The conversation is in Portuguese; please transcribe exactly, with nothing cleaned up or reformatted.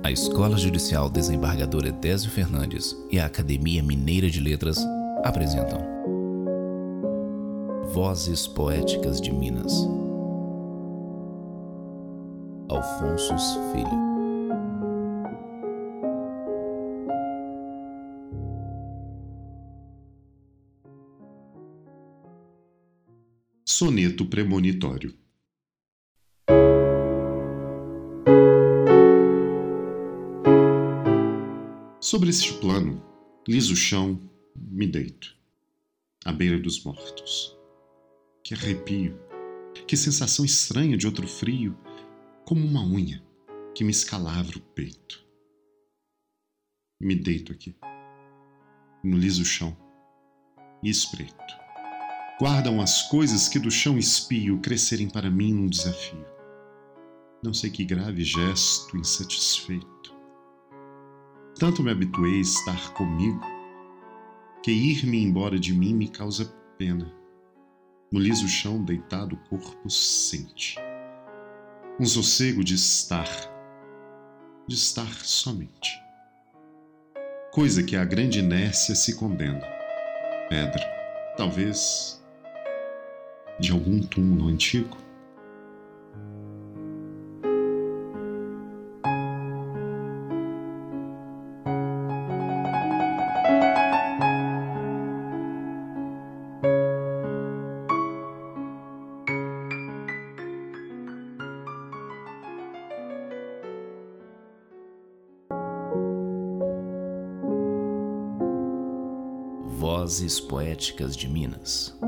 A Escola Judicial Desembargador Edésio Fernandes e a Academia Mineira de Letras apresentam Vozes Poéticas de Minas. Alfonsos Filho. Soneto premonitório. Sobre este plano, liso chão, me deito, à beira dos mortos. Que arrepio, que sensação estranha de outro frio, como uma unha que me escalavra o peito. Me deito aqui, no liso chão, e espreito. Guardam as coisas que do chão espio crescerem para mim num desafio. Não sei que grave gesto insatisfeito. Tanto me habituei a estar comigo, que ir-me embora de mim me causa pena. No liso chão deitado o corpo sente um sossego de estar, de estar somente. Coisa que a grande inércia se condena. Pedra, talvez de algum túmulo antigo. Vozes Poéticas de Minas.